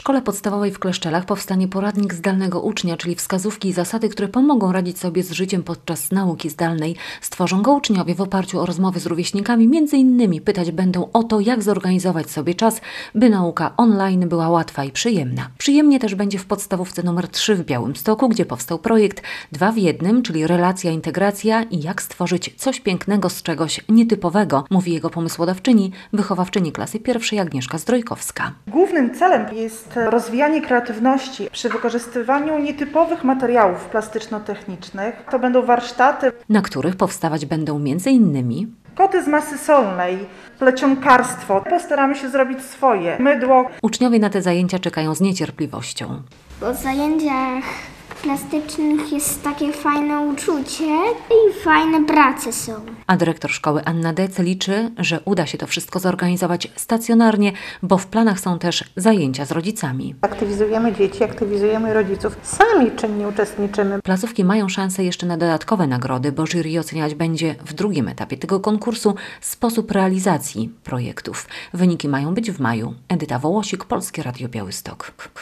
szkole podstawowej w Kleszczelach powstanie poradnik zdalnego ucznia, czyli wskazówki i zasady, które pomogą radzić sobie z życiem podczas nauki zdalnej. Stworzą go uczniowie w oparciu o rozmowy z rówieśnikami. Między innymi pytać będą o to, jak zorganizować sobie czas, by nauka online była łatwa i przyjemna. Przyjemnie też będzie w podstawówce nr 3 w Białymstoku, gdzie powstał projekt 2 w 1, czyli relacja, integracja i jak stworzyć coś pięknego z czegoś nietypowego, mówi jego pomysłodawczyni, wychowawczyni klasy pierwszej Agnieszka Zdrojkowska. Głównym celem jest rozwijanie kreatywności przy wykorzystywaniu nietypowych materiałów plastyczno-technicznych. To będą warsztaty, na których powstawać będą m.in. koty z masy solnej, plecionkarstwo. Postaramy się zrobić swoje, mydło. Uczniowie na te zajęcia czekają z niecierpliwością. Bo w zajęciach plastycznych jest takie fajne uczucie i fajne prace są. A dyrektor szkoły Anna Dec liczy, że uda się to wszystko zorganizować stacjonarnie, bo w planach są też zajęcia z rodzicami. Aktywizujemy dzieci, aktywizujemy rodziców. Sami czynnie uczestniczymy. Placówki mają szansę jeszcze na dodatkowe nagrody, bo jury oceniać będzie w drugim etapie tego konkursu sposób realizacji projektów. Wyniki mają być w maju. Edyta Wołosik, Polskie Radio Białystok.